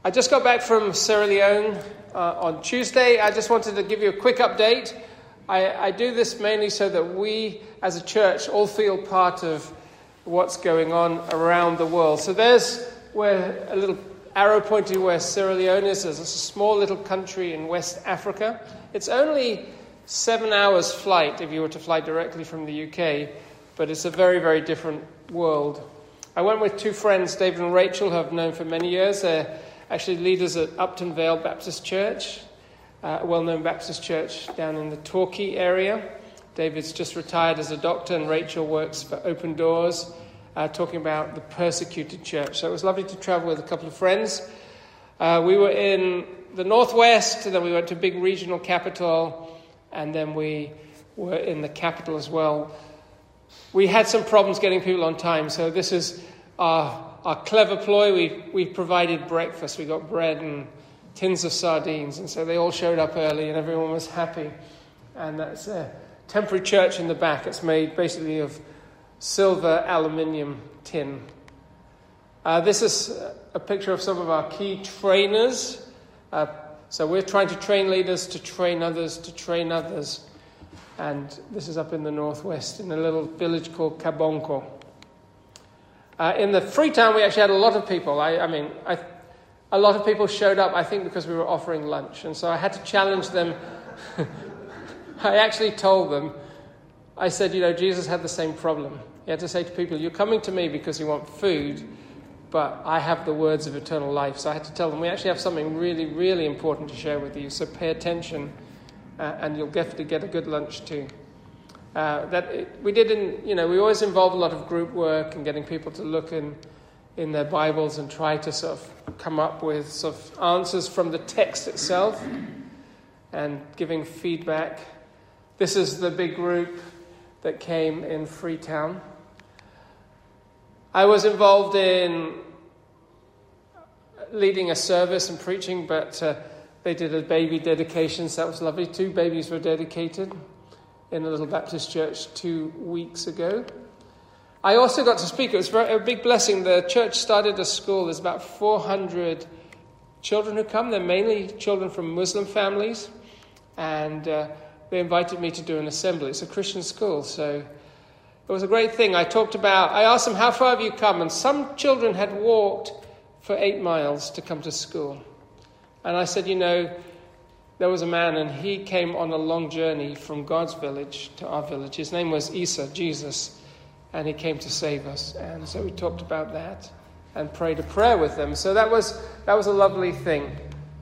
I just got back from Sierra Leone on Tuesday. I just wanted to give you a quick update. I do this mainly so that we, as a church, all feel part of what's going on around the world. So there's where a little arrow pointing where Sierra Leone is. It's a small little country in West Africa. It's only 7 hours flight if you were to fly directly from the UK, but it's a very, very different world. I went with two friends, David and Rachel, who I've known for many years. They're actually leaders at Upton Vale Baptist Church, a well-known Baptist church down in the Torquay area. David's just retired as a doctor, and Rachel works for Open Doors, talking about the persecuted church. So it was lovely to travel with a couple of friends. We were in the northwest, and then we went to a big regional capital, and then we were in the capital as well. We had some problems getting people on time, so this is our clever ploy. We provided breakfast. We got bread and tins of sardines, and so they all showed up early and everyone was happy. And that's a temporary church in the back. It's made basically of silver aluminium tin. This is a picture of some of our key trainers. So we're trying to train leaders to train others to train others. And this is up in the northwest in a little village called Kabonko. In the Freetown, we actually had a lot of people. A lot of people showed up, I think, because we were offering lunch. And so I had to challenge them. I actually told them, I said, Jesus had the same problem. He had to say to people, you're coming to me because you want food, but I have the words of eternal life. So I had to tell them, we actually have something really, really important to share with you. So pay attention, and you'll definitely get a good lunch too. We always involve a lot of group work and getting people to look in their Bibles and try to sort of come up with sort of answers from the text itself and giving feedback. This is the big group that came in Freetown. I was involved in leading a service and preaching, but they did a baby dedication, so that was lovely. 2 babies were dedicated in a little Baptist church 2 weeks ago. I also got to speak. It was a big blessing. The church started a school. There's about 400 children who come. They're mainly children from Muslim families. And they invited me to do an assembly. It's a Christian school, so it was a great thing. I asked them, how far have you come? And some children had walked for 8 miles to come to school. And I said, there was a man, and he came on a long journey from God's village to our village. His name was Isa, Jesus, and he came to save us. And so we talked about that and prayed a prayer with them. So that was a lovely thing.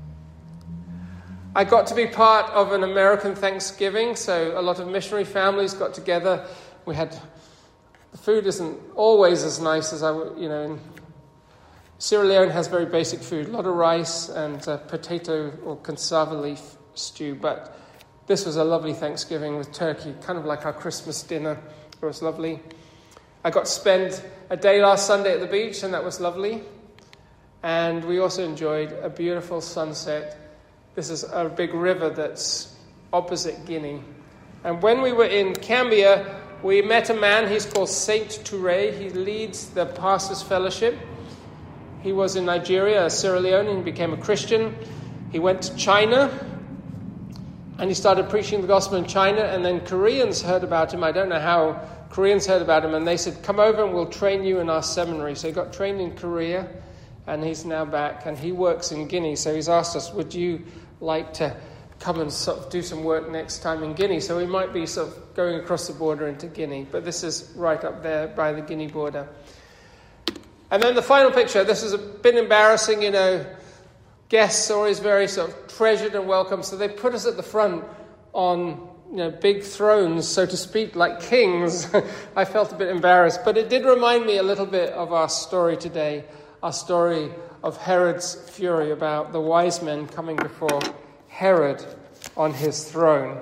I got to be part of an American Thanksgiving, so a lot of missionary families got together. The food isn't always as nice as in Sierra Leone has very basic food, a lot of rice and potato or cassava leaf stew, but this was a lovely Thanksgiving with turkey, kind of like our Christmas dinner. It was lovely. I got to spend a day last Sunday at the beach, and that was lovely. And we also enjoyed a beautiful sunset. This is a big river that's opposite Guinea. And when we were in Cambia, we met a man. He's called Saint Touré. He leads the Pastors Fellowship. He was in Nigeria, Sierra Leone, and became a Christian. He went to China, and he started preaching the gospel in China, and then Koreans heard about him. I don't know how Koreans heard about him, and they said, come over and we'll train you in our seminary. So he got trained in Korea, and he's now back, and he works in Guinea. So he's asked us, would you like to come and sort of do some work next time in Guinea? So we might be sort of going across the border into Guinea, but this is right up there by the Guinea border. And then the final picture, this is a bit embarrassing, guests are always very sort of treasured and welcome, so they put us at the front on, big thrones, so to speak, like kings. I felt a bit embarrassed, but it did remind me a little bit of our story today, our story of Herod's fury about the wise men coming before Herod on his throne.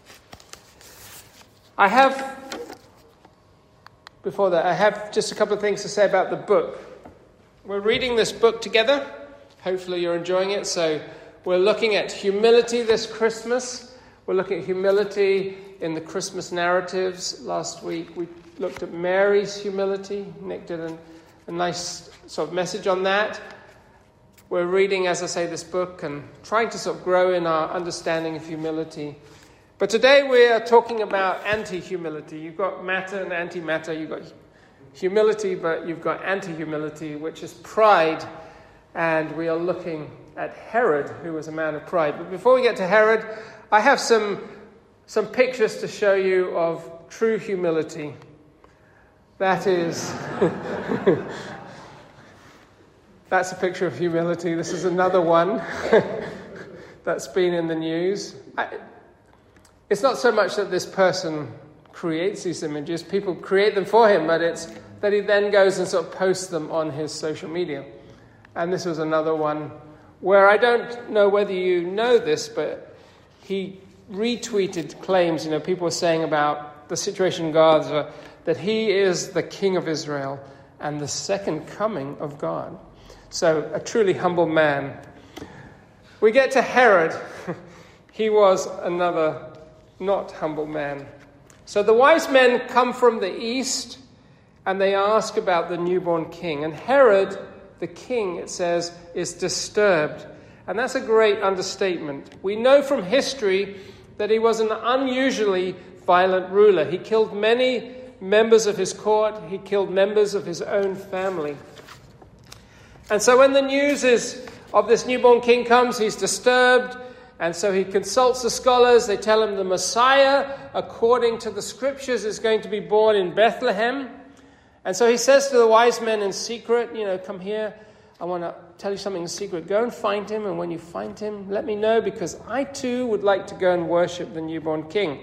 I have just a couple of things to say about the book. We're reading this book together. Hopefully you're enjoying it. So we're looking at humility this Christmas. We're looking at humility in the Christmas narratives. Last week we looked at Mary's humility. Nick did a nice sort of message on that. We're reading, as I say, this book and trying to sort of grow in our understanding of humility. But today we are talking about anti-humility. You've got matter and antimatter. You've got humility, but you've got anti-humility, which is pride. And we are looking at Herod, who was a man of pride. But before we get to Herod, I have some pictures to show you of true humility. That is... That's a picture of humility. This is another one that's been in the news. It's not so much that this person creates these images. People create them for him, but it's that he then goes and sort of posts them on his social media. And this was another one where I don't know whether you know this, but he retweeted claims, people were saying about the situation in Gaza, that he is the King of Israel and the second coming of God. So, a truly humble man. We get to Herod. He was another not humble man. So the wise men come from the east and they ask about the newborn king. And Herod, the king, it says, is disturbed. And that's a great understatement. We know from history that he was an unusually violent ruler. He killed many members of his court. He killed members of his own family. And so when the news of this newborn king comes, he's disturbed. And so he consults the scholars. They tell him the Messiah, according to the scriptures, is going to be born in Bethlehem. And so he says to the wise men in secret, come here. I want to tell you something in secret. Go and find him. And when you find him, let me know, because I too would like to go and worship the newborn king.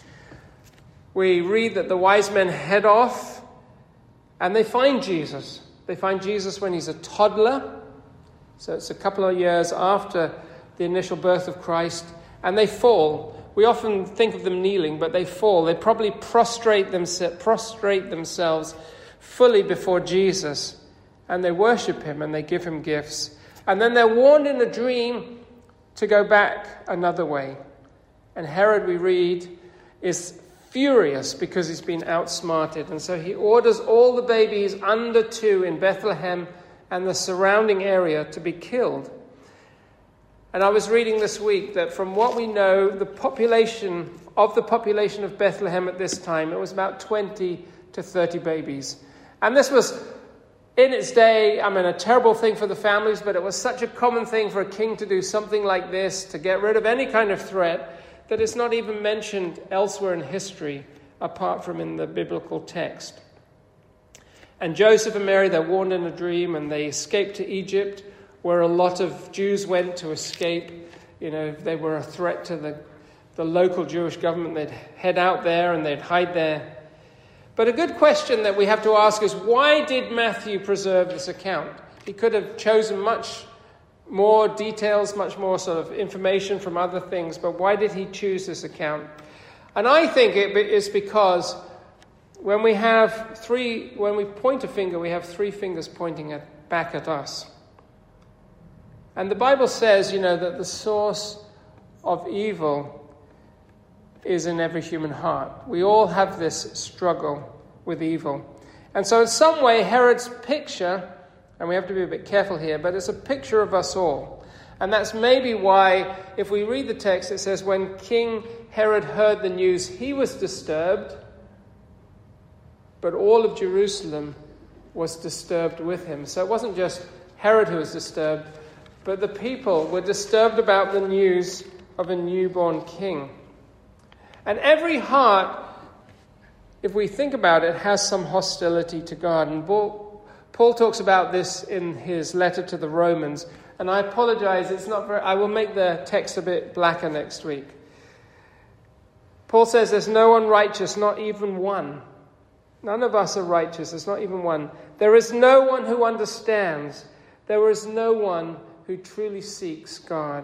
We read that the wise men head off and they find Jesus. They find Jesus when he's a toddler. So it's a couple of years after the initial birth of Christ. And they fall. We often think of them kneeling, but they fall. They probably prostrate themselves fully before Jesus. And they worship him and they give him gifts. And then they're warned in a dream to go back another way. And Herod, we read, is furious because he's been outsmarted. And so he orders all the babies under 2 in Bethlehem and the surrounding area to be killed. And I was reading this week that from what we know, the population of Bethlehem at this time, it was about 20 to 30 babies. And this was, in its day, a terrible thing for the families, but it was such a common thing for a king to do something like this, to get rid of any kind of threat, that it's not even mentioned elsewhere in history, apart from in the biblical text. And Joseph and Mary, they're warned in a dream, and they escape to Egypt, where a lot of Jews went to escape. They were a threat to the local Jewish government. They'd head out there and they'd hide there. But a good question that we have to ask is, why did Matthew preserve this account? He could have chosen much more details, much more sort of information from other things, but why did he choose this account? And I think it is because when we point a finger, we have 3 fingers pointing back at us. And the Bible says, that the source of evil is in every human heart. We all have this struggle with evil. And so in some way, Herod's picture, and we have to be a bit careful here, but it's a picture of us all. And that's maybe why, if we read the text, it says, when King Herod heard the news, he was disturbed, but all of Jerusalem was disturbed with him. So it wasn't just Herod who was disturbed, but the people were disturbed about the news of a newborn king. And every heart, if we think about it, has some hostility to God. And Paul talks about this in his letter to the Romans. And I apologize, I will make the text a bit blacker next week. Paul says there's no one righteous, not even one. None of us are righteous, there's not even one. There is no one who understands. There is no one who truly seeks God.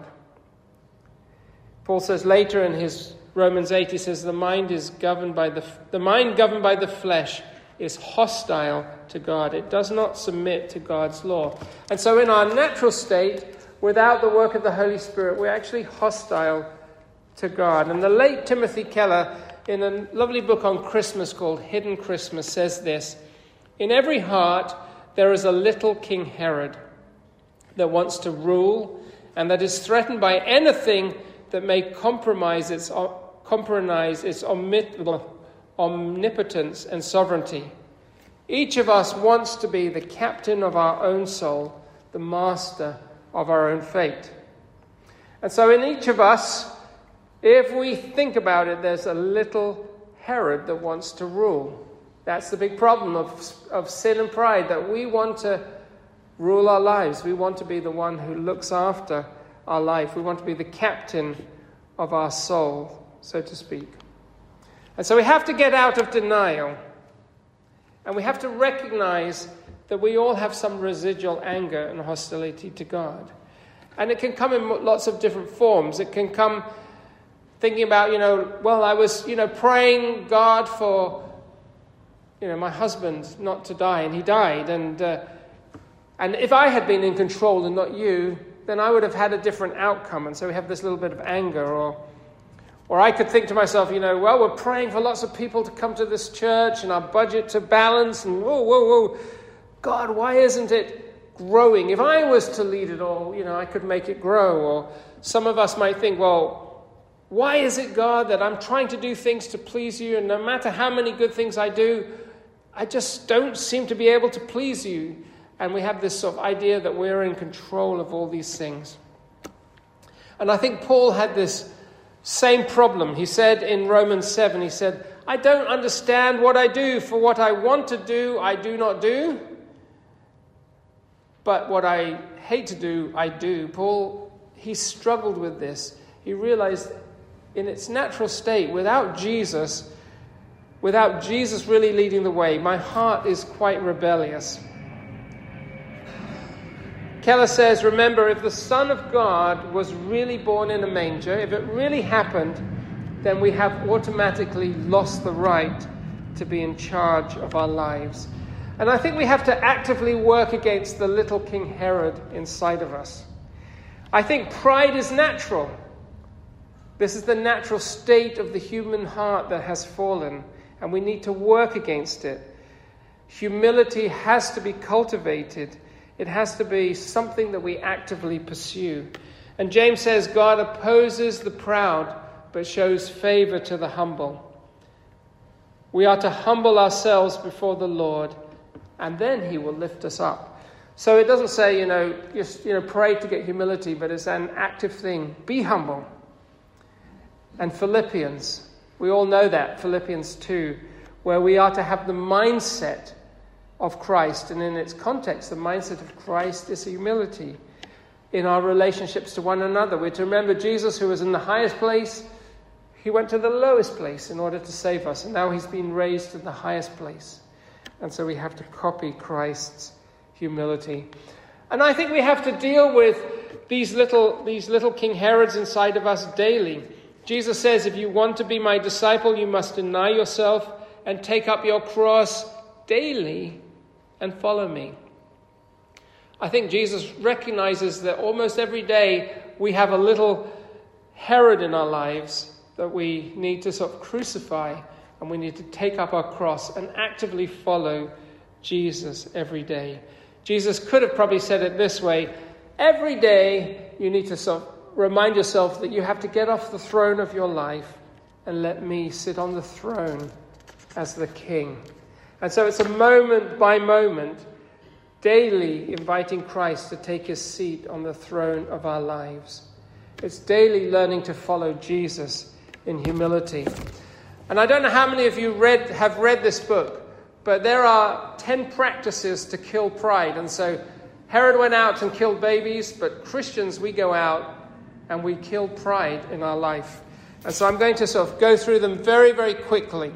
Paul says later in his Romans 8, he says the mind governed by the flesh is hostile to God. It does not submit to God's law. And so in our natural state, without the work of the Holy Spirit, we're actually hostile to God. And the late Timothy Keller, in a lovely book on Christmas called Hidden Christmas, says this: in every heart there is a little King Herod. that wants to rule and that is threatened by anything that may compromise its omnipotence and sovereignty. Each of us wants to be the captain of our own soul, the master of our own fate. And so in each of us, if we think about it, there's a little Herod that wants to rule. That's the big problem of sin and pride, that we want to rule our lives. We want to be the one who looks after our life. We want to be the captain of our soul, so to speak. And so we have to get out of denial. And we have to recognize that we all have some residual anger and hostility to God. And it can come in lots of different forms. It can come thinking about, I was, praying God for, my husband not to die, and he died. And if I had been in control and not you, then I would have had a different outcome. And so we have this little bit of anger. Or I could think to myself, we're praying for lots of people to come to this church and our budget to balance. And whoa, God, why isn't it growing? If I was to lead it all, I could make it grow. Or some of us might think, why is it, God, that I'm trying to do things to please you, and no matter how many good things I do, I just don't seem to be able to please you? And we have this sort of idea that we're in control of all these things. And I think Paul had this same problem. He said in Romans 7, he said, I don't understand what I do, for what I want to do, I do not do. But what I hate to do, I do. Paul, he struggled with this. He realized in its natural state, without Jesus really leading the way, my heart is quite rebellious. Keller says, remember, if the Son of God was really born in a manger, if it really happened, then we have automatically lost the right to be in charge of our lives. And I think we have to actively work against the little King Herod inside of us. I think pride is natural. This is the natural state of the human heart that has fallen, and we need to work against it. Humility has to be cultivated. It has to be something that we actively pursue. And James says, God opposes the proud, but shows favor to the humble. We are to humble ourselves before the Lord, and then he will lift us up. So it doesn't say, just pray to get humility, but it's an active thing. Be humble. And Philippians, we all know that, Philippians 2, where we are to have the mindset of Christ. And in its context, the mindset of Christ is humility in our relationships to one another. We're to remember Jesus, who was in the highest place. He went to the lowest place in order to save us. And now he's been raised to the highest place. And so we have to copy Christ's humility. And I think we have to deal with these little King Herods inside of us daily. Jesus says, if you want to be my disciple, you must deny yourself and take up your cross daily and follow me. I think Jesus recognizes that almost every day we have a little Herod in our lives that we need to sort of crucify, and we need to take up our cross and actively follow Jesus every day. Jesus could have probably said it this way: every day you need to sort of remind yourself that you have to get off the throne of your life and let me sit on the throne as the king. And so it's a moment by moment, daily inviting Christ to take his seat on the throne of our lives. It's daily learning to follow Jesus in humility. And I don't know how many of you have read this book, but there are 10 practices to kill pride. And so Herod went out and killed babies, but Christians, we go out and we kill pride in our life. And so I'm going to sort of go through them very, very quickly.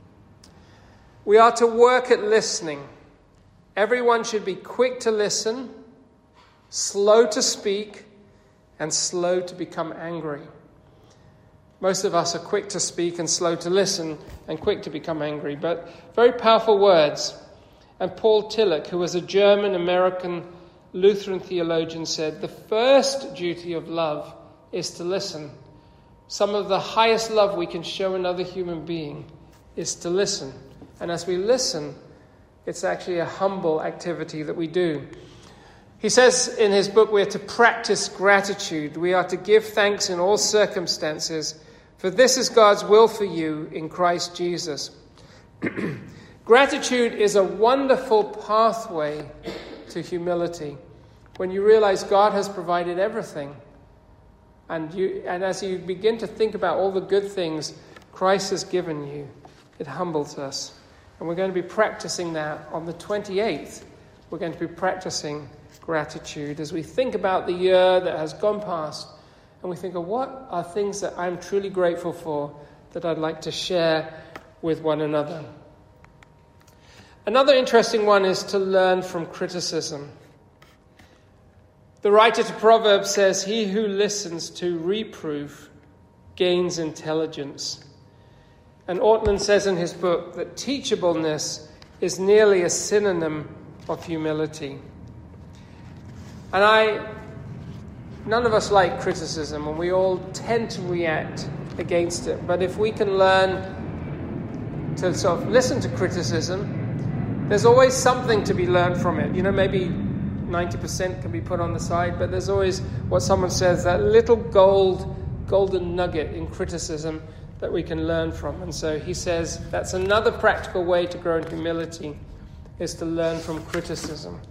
We are to work at listening. Everyone should be quick to listen, slow to speak, and slow to become angry. Most of us are quick to speak and slow to listen and quick to become angry, but very powerful words. And Paul Tillich, who was a German-American Lutheran theologian, said, the first duty of love is to listen. Some of the highest love we can show another human being is to listen. And as we listen, it's actually a humble activity that we do. He says in his book we are to practice gratitude. We are to give thanks in all circumstances, for this is God's will for you in Christ Jesus. Gratitude is a wonderful pathway to humility. When you realize God has provided everything, and as you begin to think about all the good things Christ has given you, it humbles us. And we're going to be practicing that on the 28th. We're going to be practicing gratitude as we think about the year that has gone past, and we think of what are things that I'm truly grateful for that I'd like to share with one another. Another interesting one is to learn from criticism. The writer to Proverbs says, "He who listens to reproof gains intelligence." And Ortman says in his book that teachableness is nearly a synonym of humility. And none of us like criticism, and we all tend to react against it. But if we can learn to sort of listen to criticism, there's always something to be learned from it. Maybe 90% can be put on the side, but there's always what someone says, that little golden nugget in criticism that we can learn from. And so he says that's another practical way to grow in humility, is to learn from criticism.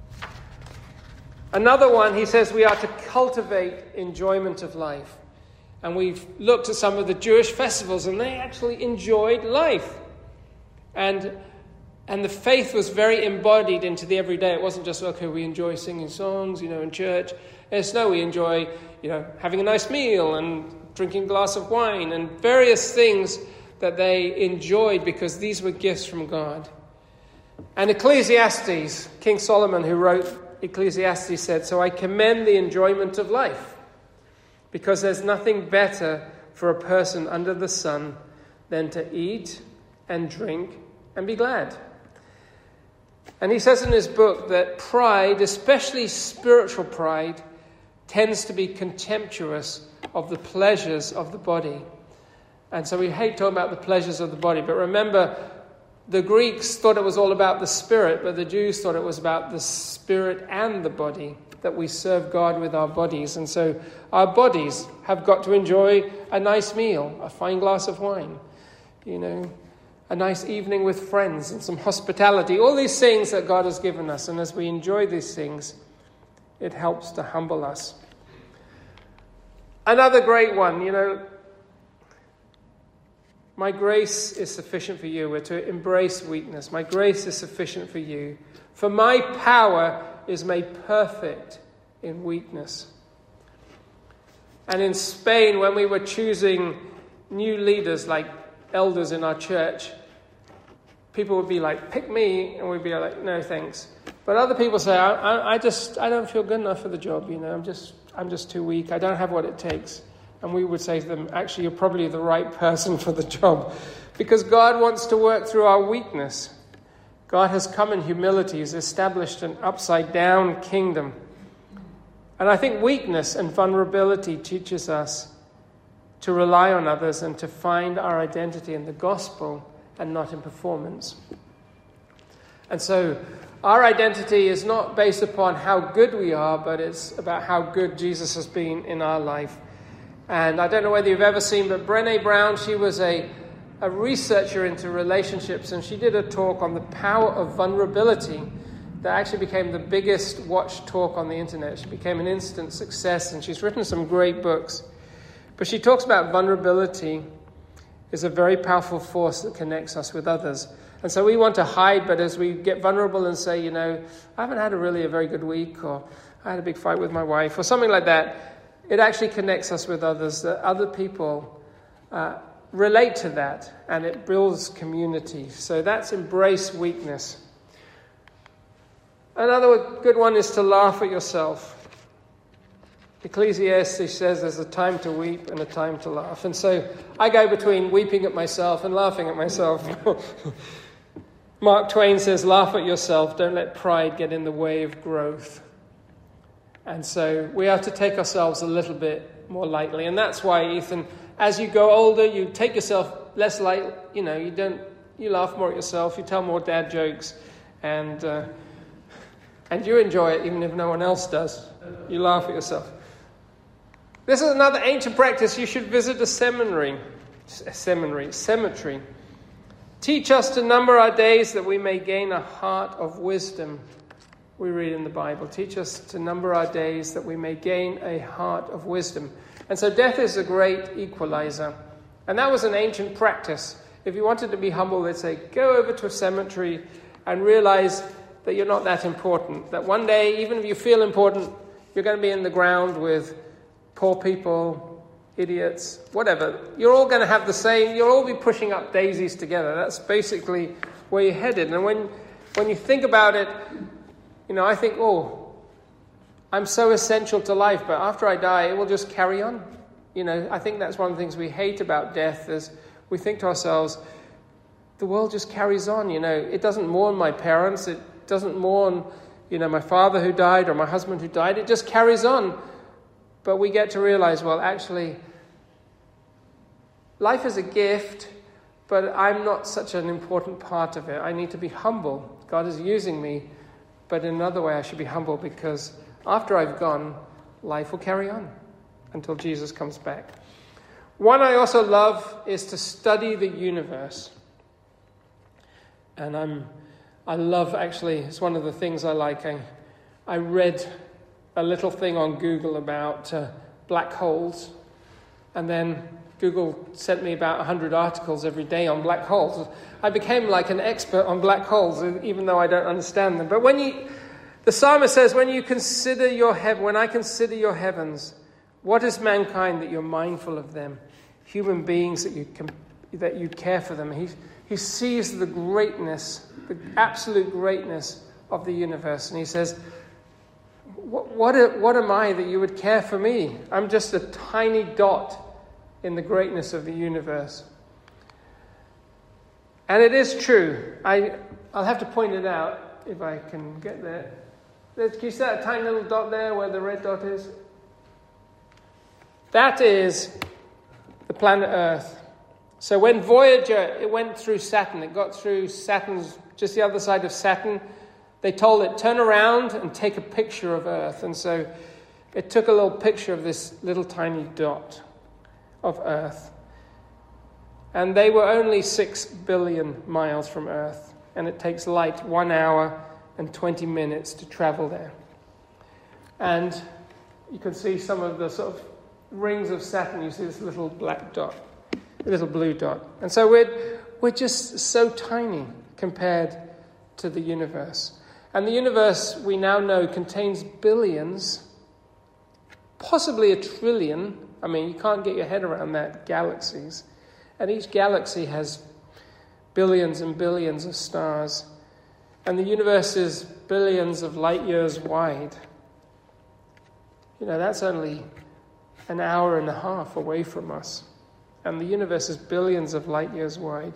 Another one, he says we are to cultivate enjoyment of life. And we've looked at some of the Jewish festivals, and they actually enjoyed life. And the faith was very embodied into the everyday. It wasn't just, okay, we enjoy singing songs, in church. It's no, we enjoy, having a nice meal and drinking a glass of wine and various things that they enjoyed because these were gifts from God. And Ecclesiastes, King Solomon, who wrote Ecclesiastes, said, "So I commend the enjoyment of life, because there's nothing better for a person under the sun than to eat and drink and be glad." And he says in his book that pride, especially spiritual pride, tends to be contemptuous of the pleasures of the body. And so we hate talking about the pleasures of the body. But remember, the Greeks thought it was all about the spirit, but the Jews thought it was about the spirit and the body, that we serve God with our bodies. And so our bodies have got to enjoy a nice meal, a fine glass of wine, a nice evening with friends and some hospitality, all these things that God has given us. And as we enjoy these things, it helps to humble us. Another great one, my grace is sufficient for you. We're to embrace weakness. My grace is sufficient for you. For my power is made perfect in weakness. And in Spain, when we were choosing new leaders, like elders in our church, people would be like, "Pick me," and we'd be like, "No, thanks." But other people say, I don't feel good enough for the job, I'm just too weak. I don't have what it takes. And we would say to them, actually, you're probably the right person for the job, because God wants to work through our weakness. God has come in humility. He's established an upside-down kingdom. And I think weakness and vulnerability teaches us to rely on others and to find our identity in the gospel and not in performance. And so our identity is not based upon how good we are, but it's about how good Jesus has been in our life. And I don't know whether you've ever seen, but Brené Brown, she was a researcher into relationships, and she did a talk on the power of vulnerability that actually became the biggest watched talk on the internet. She became an instant success, and she's written some great books. But she talks about vulnerability is a very powerful force that connects us with others. And so we want to hide, but as we get vulnerable and say, I haven't had a very good week, or I had a big fight with my wife, or something like that, it actually connects us with others, that other people relate to that, and it builds community. So that's embrace weakness. Another good one is to laugh at yourself. Ecclesiastes says there's a time to weep and a time to laugh. And so I go between weeping at myself and laughing at myself. Mark Twain says, laugh at yourself, don't let pride get in the way of growth. And so we have to take ourselves a little bit more lightly. And that's why, Ethan, as you go older, you take yourself less light. You laugh more at yourself, you tell more dad jokes, and And you enjoy it even if no one else does. You laugh at yourself. This is another ancient practice. You should visit a cemetery. Teach us to number our days that we may gain a heart of wisdom. We read in the Bible. Teach us to number our days that we may gain a heart of wisdom. And so death is a great equalizer. And that was an ancient practice. If you wanted to be humble, they'd say, go over to a cemetery and realize that you're not that important. That one day, even if you feel important, you're going to be in the ground with poor people, idiots, whatever. You're all going to have the same, you'll all be pushing up daisies together. That's basically where you're headed. And when you think about it, I think, I'm so essential to life, but after I die, it will just carry on. I think that's one of the things we hate about death is we think to ourselves, the world just carries on. It doesn't mourn my parents. It doesn't mourn, my father who died or my husband who died. It just carries on. But we get to realize, well, actually, life is a gift, but I'm not such an important part of it. I need to be humble. God is using me, but in another way I should be humble because after I've gone, life will carry on until Jesus comes back. One I also love is to study the universe. And I love, actually, it's one of the things I like. I read a little thing on Google about black holes, and then Google sent me about 100 articles every day on black holes. I became like an expert on black holes, even though I don't understand them. But the psalmist says, when I consider your heavens, what is mankind that you're mindful of them? Human beings that you care for them. He sees the greatness, the absolute greatness of the universe, and he says, what am I that you would care for me? I'm just a tiny dot in the greatness of the universe. And it is true. I'll have to point it out if I can get there. Can you see that tiny little dot there where the red dot is? That is the planet Earth. So when Voyager, it went through Saturn, it got through Saturn's, just the other side of Saturn, they told it, turn around and take a picture of Earth. And so it took a little picture of this little tiny dot of Earth. And they were only 6 billion miles from Earth. And it takes light 1 hour and 20 minutes to travel there. And you can see some of the sort of rings of Saturn. You see this little black dot, a little blue dot. And so we're just so tiny compared to the universe. And the universe, we now know, contains billions, possibly 1 trillion. I mean, you can't get your head around that, galaxies. And each galaxy has billions and billions of stars. And the universe is billions of light years wide. That's only an hour and a half away from us. And the universe is billions of light years wide.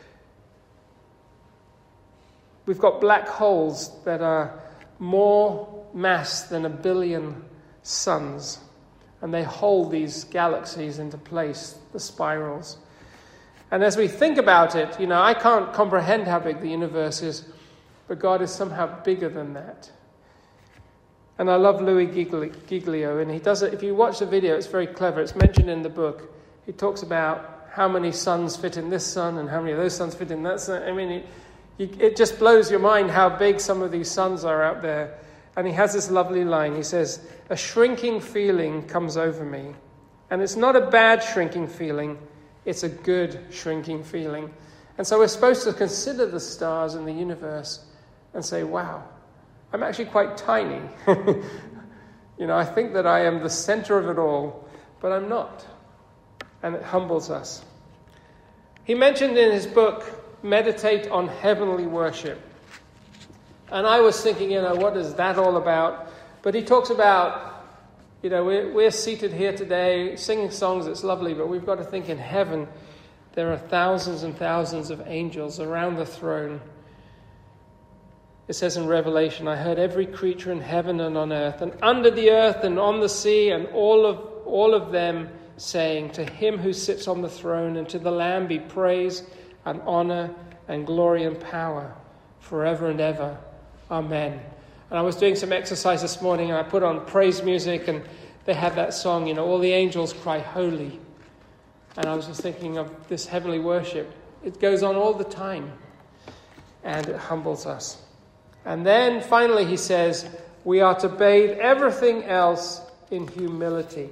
We've got black holes that are more mass than 1 billion suns. And they hold these galaxies into place, the spirals. And as we think about it, I can't comprehend how big the universe is, but God is somehow bigger than that. And I love Louis Giglio, and he does it. If you watch the video, it's very clever. It's mentioned in the book. He talks about how many suns fit in this sun and how many of those suns fit in that sun. I mean, it just blows your mind how big some of these suns are out there. And he has this lovely line. He says, a shrinking feeling comes over me. And it's not a bad shrinking feeling. It's a good shrinking feeling. And so we're supposed to consider the stars in the universe and say, wow, I'm actually quite tiny. I think that I am the center of it all, but I'm not. And it humbles us. He mentioned in his book, Meditate on Heavenly Worship. And I was thinking, what is that all about? But he talks about, we're seated here today singing songs, it's lovely, but we've got to think in heaven, there are thousands and thousands of angels around the throne. It says in Revelation, I heard every creature in heaven and on earth, and under the earth and on the sea, and all of them saying, to him who sits on the throne and to the Lamb be praise and honor and glory and power forever and ever. Amen. And I was doing some exercise this morning, and I put on praise music, and they had that song, all the angels cry holy. And I was just thinking of this heavenly worship. It goes on all the time, and it humbles us. And then finally he says, we are to bathe everything else in humility.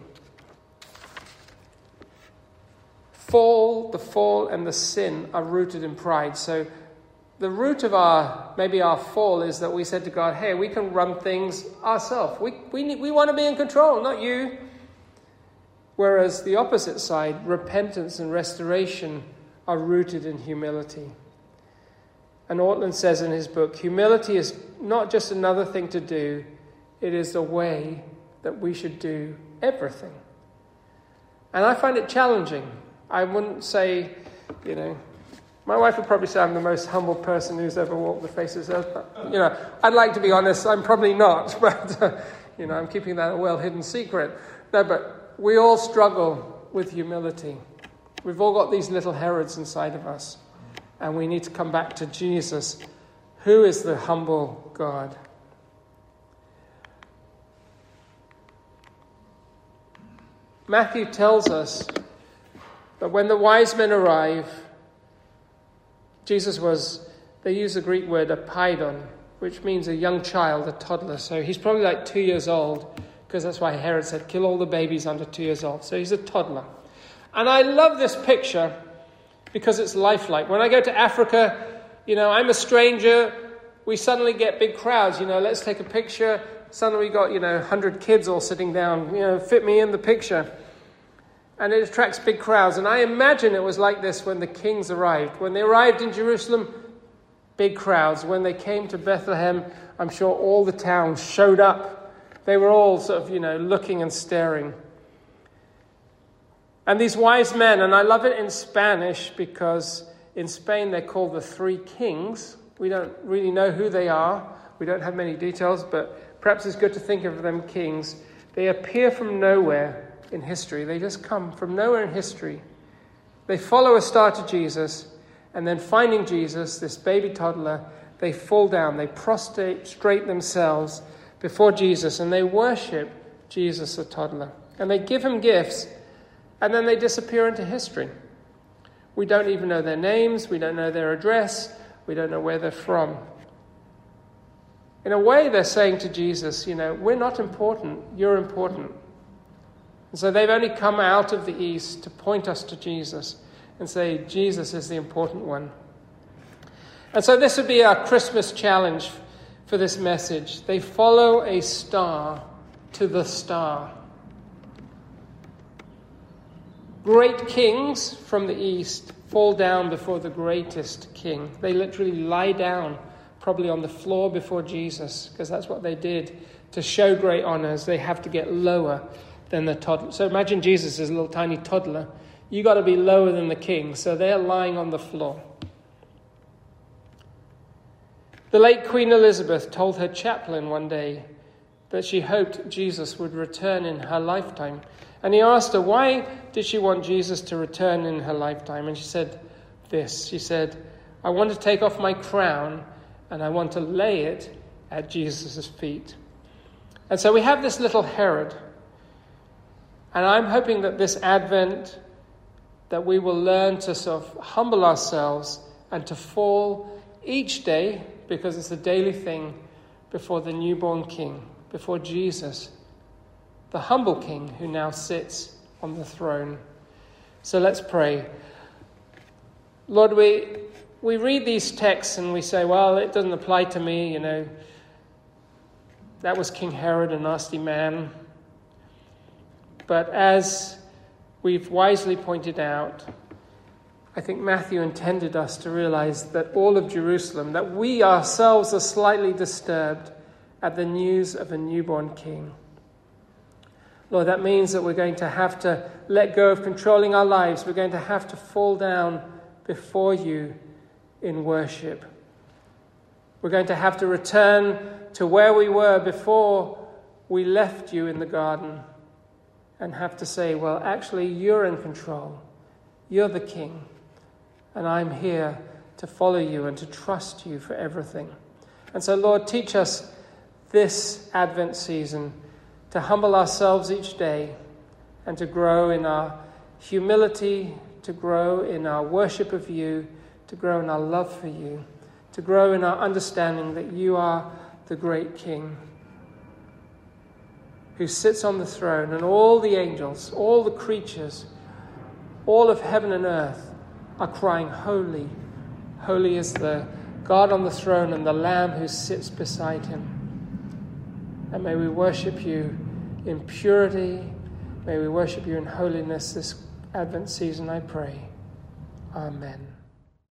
The fall and the sin are rooted in pride. So the root of our fall is that we said to God, hey, we can run things ourselves. We want to be in control, not you. Whereas the opposite side, repentance and restoration, are rooted in humility. And Ortlund says in his book, humility is not just another thing to do, it is the way that we should do everything. And I find it challenging. I wouldn't say, my wife would probably say I'm the most humble person who's ever walked the face of this earth. But, I'd like to be honest, I'm probably not. But, I'm keeping that a well-hidden secret. No, but we all struggle with humility. We've all got these little Herods inside of us. And we need to come back to Jesus, who is the humble God. Matthew tells us that when the wise men arrive, they use the Greek word apaidon, which means a young child, a toddler. So he's probably like 2 years old, because that's why Herod said, kill all the babies under 2 years old. So he's a toddler. And I love this picture because it's lifelike. When I go to Africa, I'm a stranger. We suddenly get big crowds. Let's take a picture. Suddenly we got, 100 kids all sitting down. Fit me in the picture. And it attracts big crowds. And I imagine it was like this when the kings arrived. When they arrived in Jerusalem, big crowds. When they came to Bethlehem, I'm sure all the towns showed up. They were all sort of, looking and staring. And these wise men, and I love it in Spanish because in Spain they're called the three kings. We don't really know who they are. We don't have many details, but perhaps it's good to think of them kings. They appear from nowhere in history. They just come from nowhere in history. They follow a star to Jesus, and then finding Jesus, this baby toddler, they fall down, they prostrate themselves before Jesus, and they worship Jesus, the toddler. And they give him gifts, and then they disappear into history. We don't even know their names, we don't know their address, we don't know where they're from. In a way, they're saying to Jesus, we're not important, you're important. And so they've only come out of the east to point us to Jesus and say, Jesus is the important one. And so this would be our Christmas challenge for this message. They follow a star to the star. Great kings from the east fall down before the greatest king. They literally lie down, probably on the floor before Jesus, because that's what they did. To show great honors, they have to get lower than the toddler. So imagine Jesus is a little tiny toddler. You got to be lower than the king. So they're lying on the floor. The late Queen Elizabeth told her chaplain one day that she hoped Jesus would return in her lifetime. And he asked her, why did she want Jesus to return in her lifetime? And she said this. She said, I want to take off my crown and I want to lay it at Jesus' feet. And so we have this little Herod. And I'm hoping that this Advent, that we will learn to sort of humble ourselves and to fall each day, because it's a daily thing, before the newborn King, before Jesus, the humble King who now sits on the throne. So let's pray. Lord, we read these texts and we say, well, it doesn't apply to me, That was King Herod, a nasty man. But as we've wisely pointed out, I think Matthew intended us to realize that all of Jerusalem, that we ourselves are slightly disturbed at the news of a newborn king. Lord, that means that we're going to have to let go of controlling our lives. We're going to have to fall down before you in worship. We're going to have to return to where we were before we left you in the garden and have to say, well, actually, you're in control. You're the king. And I'm here to follow you and to trust you for everything. And so, Lord, teach us this Advent season to humble ourselves each day and to grow in our humility, to grow in our worship of you, to grow in our love for you, to grow in our understanding that you are the great King who sits on the throne, and all the angels, all the creatures, all of heaven and earth are crying, holy, holy is the God on the throne and the Lamb who sits beside him. And may we worship you in purity. May we worship you in holiness this Advent season, I pray. Amen.